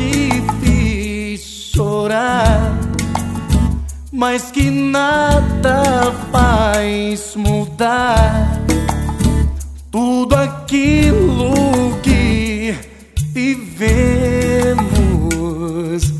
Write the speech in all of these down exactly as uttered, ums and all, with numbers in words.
te fiz chorar, mas que nada faz mudar tudo aquilo que vivemos.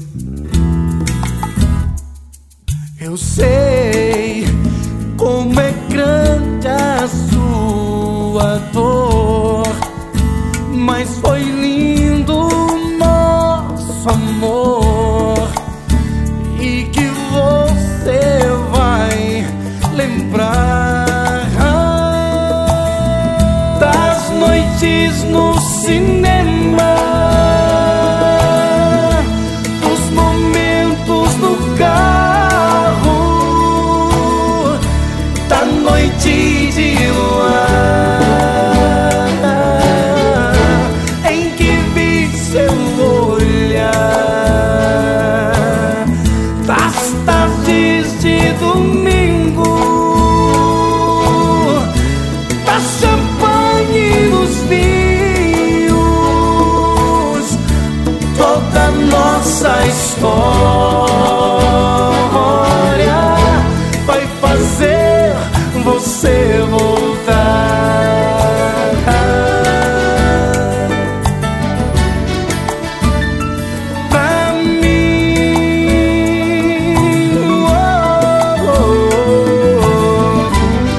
Eu sei como é grande a sua dor, mas foi lindo o nosso amor, e que você vai lembrar das noites no cinema, dos momentos no carro, da noite de luar em que vi seu olhar, das tardes de domingo, da champanhe nos vinhos, toda nossa história vai fazer você voltar pra mim. Oh, oh, oh.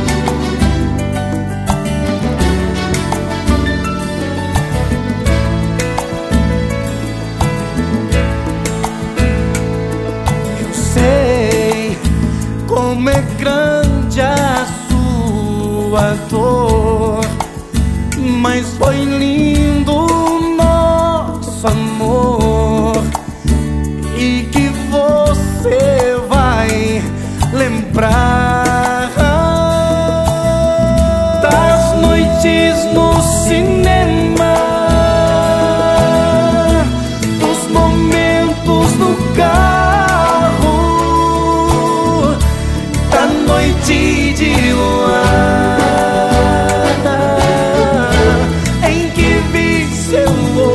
Eu sei como é grande a sua dor, mas foi lindo o nosso amor, e que você vai lembrar das noites no cinema, dos momentos no carro, da noite de luar em que vi seu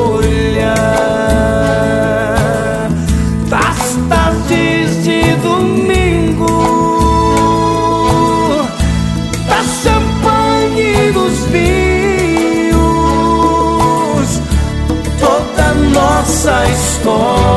olhar, das tardes de domingo, da champanhe dos vinhos, toda nossa história